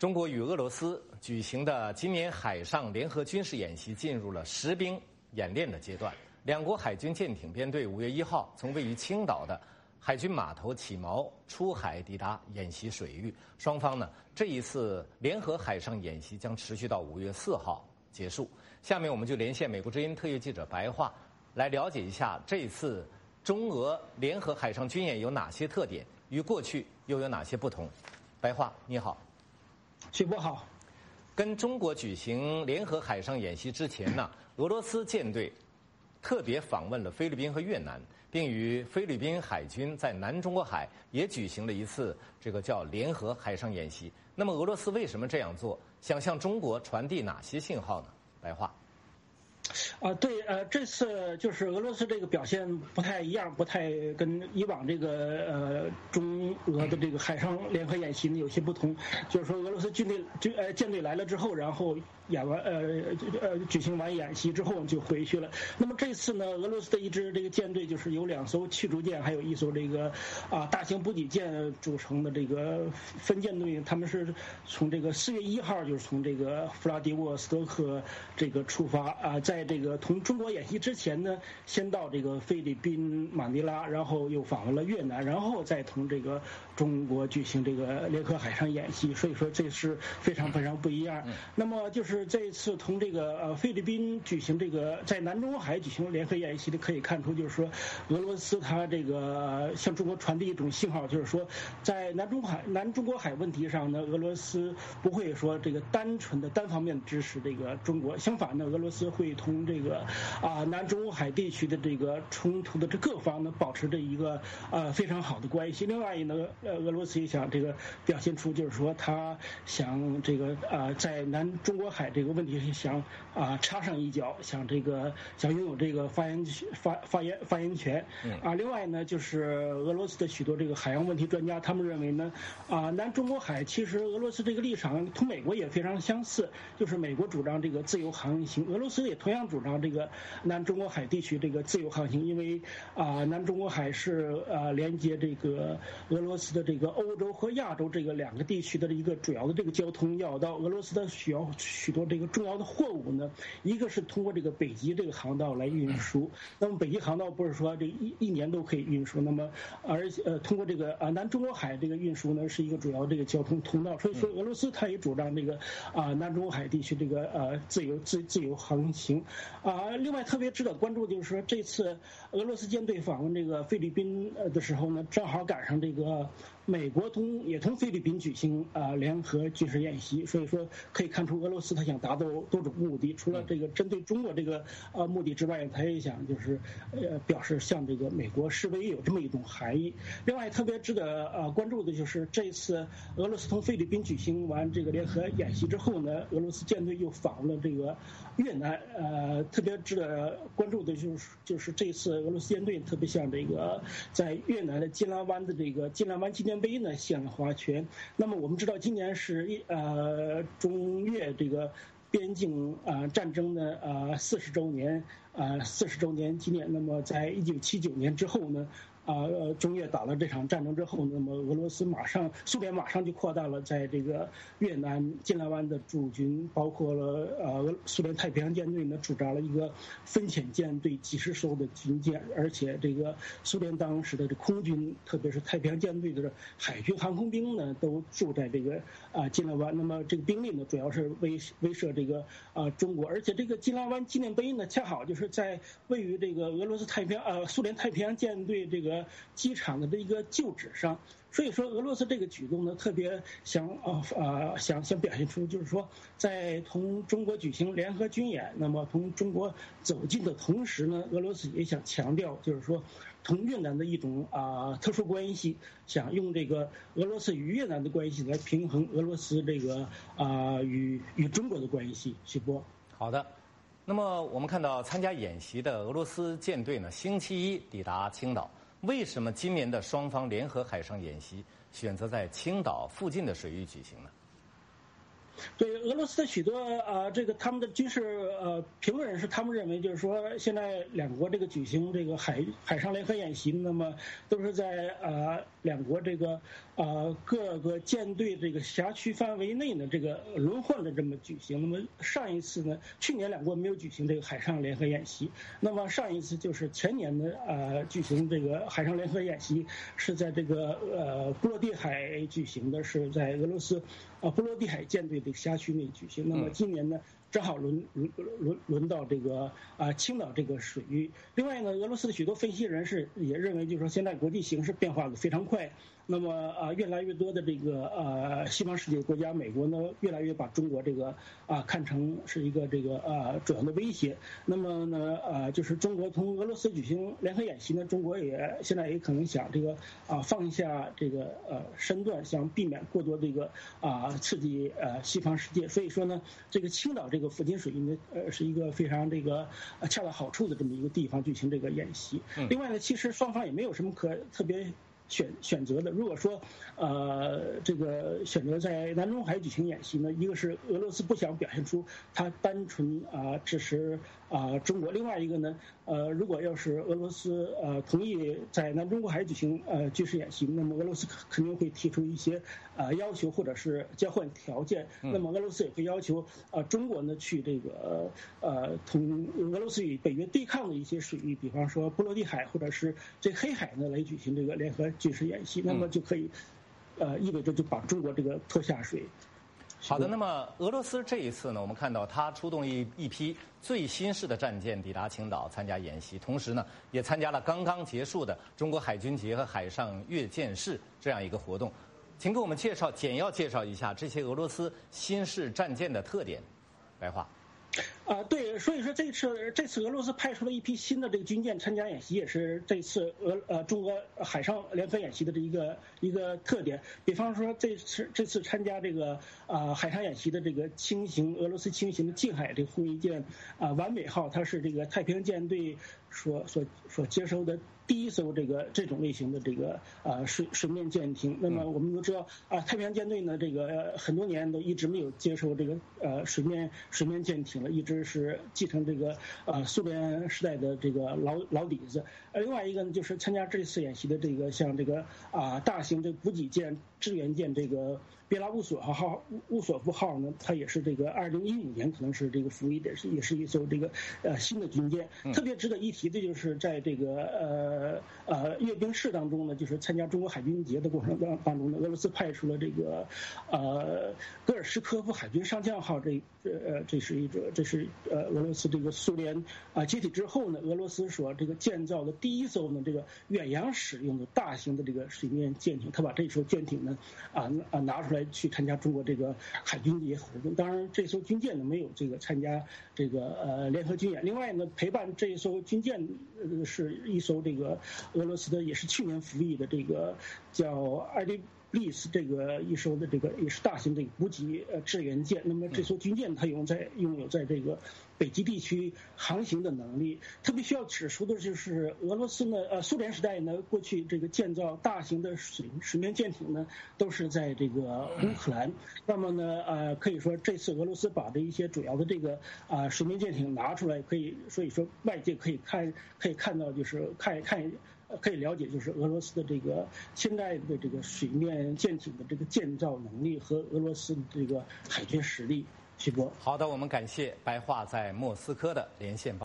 中国与俄罗斯举行的今年海上联合军事演习进入了实兵演练的阶段。两国海军舰艇编队5月1号从位于青岛的海军码头起锚出海抵达演习水域。双方呢这一次联合海上演习将持续到5月4号结束。下面我们就连线美国之音特约记者白桦，来了解一下这一次中俄联合海上军演有哪些特点，与过去又有哪些不同。白桦，你好。 徐波好。 跟中国举行联合海上演习之前呢，俄罗斯舰队特别访问了菲律宾和越南，并与菲律宾海军在南中国海也举行了一次这个叫联合海上演习。那么俄罗斯为什么这样做？想向中国传递哪些信号呢？白桦。 对，这次就是俄罗斯这个表现不太一样，不太跟以往这个中俄的这个海上联合演习呢有些不同。就是说，俄罗斯舰队来了之后，然后举行完演习之后就回去了。那么这次呢，俄罗斯的一支这个舰队就是由2艘驱逐舰，还有1艘这个大型补给舰组成的这个分舰队，他们是从这个4月1号就是从这个弗拉迪沃斯托克这个出发在这个同中国演习之前呢，先到这个菲律宾马尼拉，然后又访问了越南，然后再同这个中国举行这个联合海上演习。所以说这是非常非常不一样。那么就是这一次同这个菲律宾举行这个在南中国海举行联合演习的，可以看出就是说俄罗斯它这个向中国传递一种信号，就是说在南中国海问题上呢，俄罗斯不会说这个单纯的单方面支持这个中国，相反呢，俄罗斯会同这个南中国海地区的这个冲突的这各方呢保持着一个非常好的关系。另外呢，俄罗斯也想这个表现出就是说他想这个在南中国海这个问题上想插上一脚，想拥有这个发言权。另外呢，就是俄罗斯的许多这个海洋问题专家，他们认为呢南中国海其实俄罗斯这个立场同美国也非常相似，就是美国主张这个自由航行，俄罗斯也同样主张这个南中国海地区这个自由航行，因为南中国海是连接这个俄罗斯的这个欧洲和亚洲这个2个地区的一个主要的这个交通要道。俄罗斯的需要许多这个重要的货物呢，一个是通过这个北极这个航道来运输，那么北极航道不是说这一年都可以运输，那么通过这个南中国海这个运输呢是一个主要这个交通通道。所以说俄罗斯它也主张这个南中国海地区这个自由航行。另外特别值得关注就是说，这次俄罗斯舰队访问这个菲律宾的时候呢，正好赶上这个美国也同菲律宾举行联合军事演习。所以说可以看出俄罗斯他想达到多种目的，除了这个针对中国这个目的之外，他也想就是表示向这个美国示威，有这么一种含义。另外特别值得关注的就是这次俄罗斯同菲律宾举行完这个联合演习之后呢，俄罗斯舰队又访问了这个越南。特别值得关注的就是这次俄罗斯舰队特别向这个在越南的金兰湾的这个金兰湾纪念碑呢献了花圈。那么我们知道今年是中越这个边境战争的40周年纪念。那么在1979年之后呢，中越打了这场战争之后，那么苏联马上就扩大了在这个越南金兰湾的驻军，包括了苏联太平洋舰队呢驻扎了一个分遣舰队几十艘的军舰，而且这个苏联当时的这空军，特别是太平洋舰队的海军航空兵呢，都驻在这个金兰湾。那么这个兵力呢，主要是威慑这个中国，而且这个金兰湾纪念碑呢，恰好就是在位于这个俄罗斯苏联太平洋舰队这个机场的这个旧址上。所以说俄罗斯这个举动呢，特别想表现出就是说，在同中国举行联合军演，那么同中国走近的同时呢，俄罗斯也想强调就是说同越南的一种特殊关系，想用这个俄罗斯与越南的关系来平衡俄罗斯这个与中国的关系。徐波。 好的。那么我们看到参加演习的俄罗斯舰队呢，星期一抵达青岛。为什么今年的双方联合海上演习选择在青岛附近的水域举行呢？ 对俄罗斯的许多这个他们的军事评论人士，他们认为就是说，现在两国这个举行这个海上联合演习，那么都是在两国这个各个舰队这个辖区范围内呢，这个轮换的这么举行。那么上一次呢，去年两国没有举行这个海上联合演习。那么上一次就是前年的举行这个海上联合演习，是在这个波罗的海举行的，是在俄罗斯波罗的海舰队的辖区内举行。那么今年呢，正好轮到这个青岛这个水域。另外呢，俄罗斯的许多分析人士也认为，就是说现在国际形势变化的非常快。那么越来越多的这个西方世界国家，美国呢越来越把中国这个看成是一个这个主要的威胁。那么呢就是中国同俄罗斯举行联合演习呢，中国也现在也可能想这个放下这个身段，想避免过多这个刺激西方世界。所以说呢，这个青岛这个附近水域呢是一个非常这个恰到好处的这么一个地方举行这个演习。另外呢，其实双方也没有什么可特别选择的。如果说这个选择在南中海举行演习呢，一个是俄罗斯不想表现出它单纯支持中国，另外一个呢如果要是俄罗斯同意在南中国海举行军事演习，那么俄罗斯肯定会提出一些要求或者是交换条件。那么俄罗斯也会要求中国呢去这个同俄罗斯与北约对抗的一些水域，比方说波罗的海或者是这黑海呢来举行这个联合军事演习，那么就可以意味着就把中国这个拖下水。 好的，那么俄罗斯这一次呢，我们看到它出动一批最新式的战舰抵达青岛参加演习，同时呢，也参加了刚刚结束的中国海军节和海上阅舰式这样一个活动。请给我们简要介绍一下这些俄罗斯新式战舰的特点，白话。 对，所以说这次俄罗斯派出了一批新的这个军舰参加演习，也是这次中俄海上联合演习的这一个特点。比方说这次参加这个海上演习的这个俄罗斯轻型的近海这个护卫舰完美号，它是这个太平洋舰队所接收的第一艘这种类型的这个水面舰艇。那么我们都知道太平洋舰队呢，这个很多年都一直没有接收这个水面舰艇了，一直是继承这个苏联时代的这个老底子。另外一个呢，就是参加这次演习的这个像这个大型的补给舰、支援舰这个别拉乌索夫号呢，它也是这个2015年可能是这个服役的，也是一艘这个新的军舰。特别值得一提的就是在这个阅兵式当中呢，就是参加中国海军节的过程当中呢，俄罗斯派出了这个戈尔什科夫海军上将号，这是俄罗斯这个苏联解体之后呢，俄罗斯所这个建造的第一艘呢这个远洋使用的大型的这个水面舰艇，他把这艘舰艇呢拿出来去参加中国这个海军节活动。当然，这艘军舰呢没有这个参加这个联合军演。另外呢，陪伴这一艘军舰是一艘这个俄罗斯的，也是去年服役的这个叫艾利利斯这个一艘的这个也是大型的补给支援舰。那么这艘军舰它拥有在这个北极地区航行的能力。特别需要指出的就是俄罗斯呢苏联时代呢，过去这个建造大型的水面舰艇呢都是在这个乌克兰。那么呢可以说这次俄罗斯把这一些主要的这个水面舰艇拿出来，所以说外界可以看到，就是可以了解，就是俄罗斯的这个现在的这个水面舰艇的这个建造能力和俄罗斯的这个海军实力。徐波， 好的，我们感谢白桦在莫斯科的连线报道。